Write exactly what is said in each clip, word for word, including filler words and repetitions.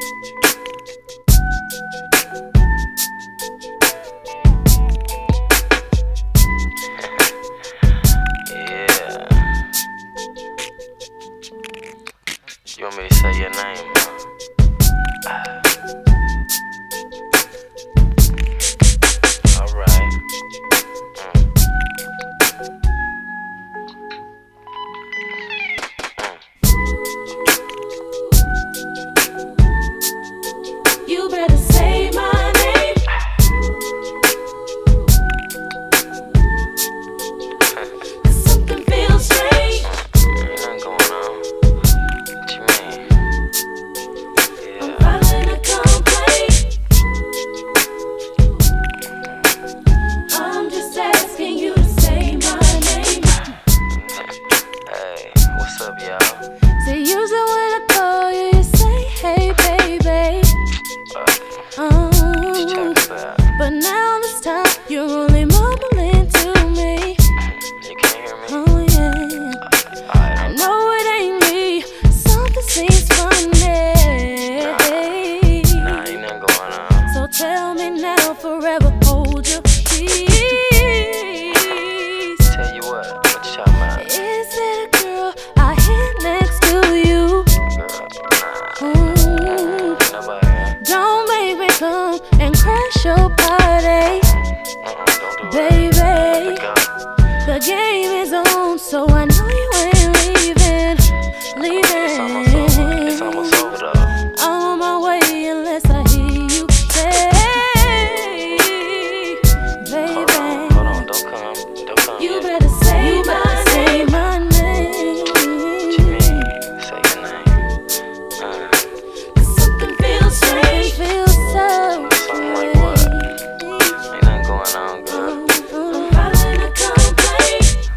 You want me to say your name? Uh, Alright. Mm. Mm. You better say my name. Cause something feels strange. Ain't nothing going on. What you mean? Yeah. I'm filing a complaint. I'm just asking you to say my name. Hey, what's up, y'all? So usually when I call you, you say, hey, baby. Uh, Um, what you talking about? but now this time, you're only mumbling to me. You can't hear me? Oh, yeah. Alright, I I'm- know it ain't me. Something seems funny. Nah, ain't nothing going on. So tell me now, forever hold your peace. Tell you what, what you talking about? Is it a girl I hit next to you? Girl, Ooh, nah, nobody here. don't make me come and crash your party, Uh-uh, don't do it. baby. Let it go. The game is on, so I know you ain't leaving, It's almost over. It's leaving. almost over, though. I'm on my way unless I hear you say, Hold on, hold on, don't come, don't come you yet. better say, you better say my name. What you mean? Say your name. Uh, Something feels strange, feels so Something like what? Ain't nothing going on, girl. I'm filing a complaint.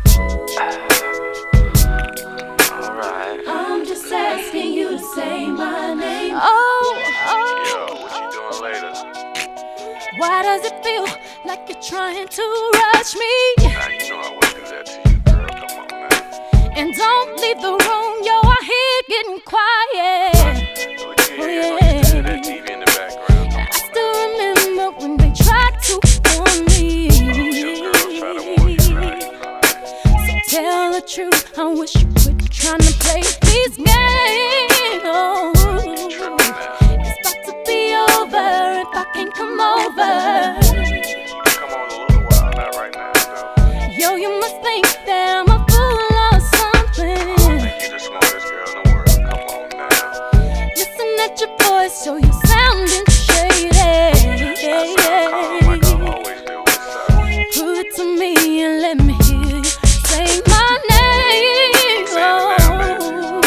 Alright. I'm just asking you to say my name. Oh, oh. Yo, what you doing later? Why does it feel like you're trying to rush me? Nah, you know I wouldn't do that to you, girl. Come on, man. And don't leave the room, yo, I hear it getting quiet. Look here, Oh, yeah. yeah. Listen to that T V in the background. Come I on, still remember when they tried to warn me. man. Your girls try to warn you, right? So tell the truth, I wish you quit trying to play these games. Oh, Tripping now. it's about to be over if I can't come over. Come on a little while, not right now, though. Yo, you must think that I'm a fool or I something. think you the smartest girl in the world. Come on now. Listen at your voice, so you sounding shady. I sound calm like I always do. What's up? Prove it to me and let me hear you say my name. Say it now, baby.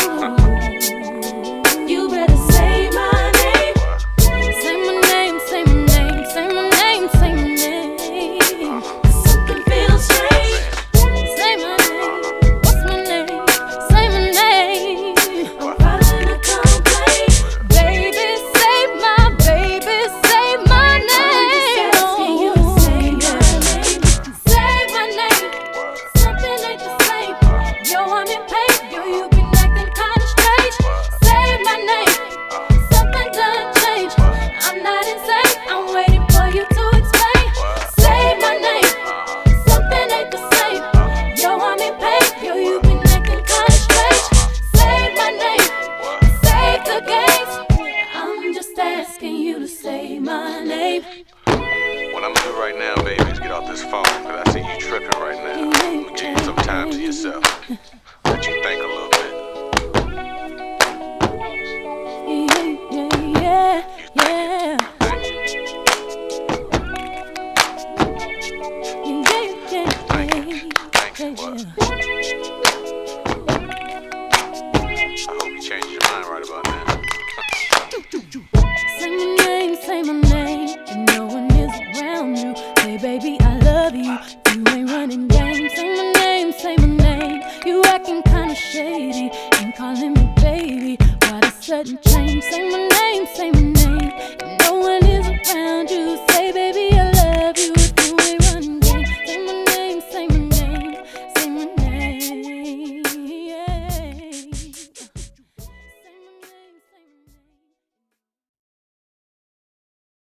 Oh. You better say my name. What? Say my name, say my name, say my name, say my name. Something feels strange. Say my name. What's my name? Say my name. I'm filing a complaint. Baby, say my, baby, say my name. I'm just asking you to say my name. Say my name. What? Something ain't the same. Yo, I'm in pain. Yo, you been acting kinda strange. Say my name. Something done changed. I'm not insane. I'm waiting for you to explain. Say my name. Something ain't the same. Yo, I'm in pain. Yo, you been acting kinda strange. Say my name. Save the games. I'm just asking you to say my name. What I'm gonna do right now, baby, is get off this phone, because I see you tripping right now. I'm gonna give you some time to yourself. Let you think a little bit. Yeah, yeah, yeah, Thank you. yeah, yeah, Thank you. Thank you. yeah, What? yeah. I hope you changed your mind right about now. Say my name, say my name, and no one is around you. Hey, baby, I love you. You ain't running games. Say my name, say my name. You acting kinda shady and calling me baby. Why the sudden change? Say my name, say my name, and no one is around you. Say, baby,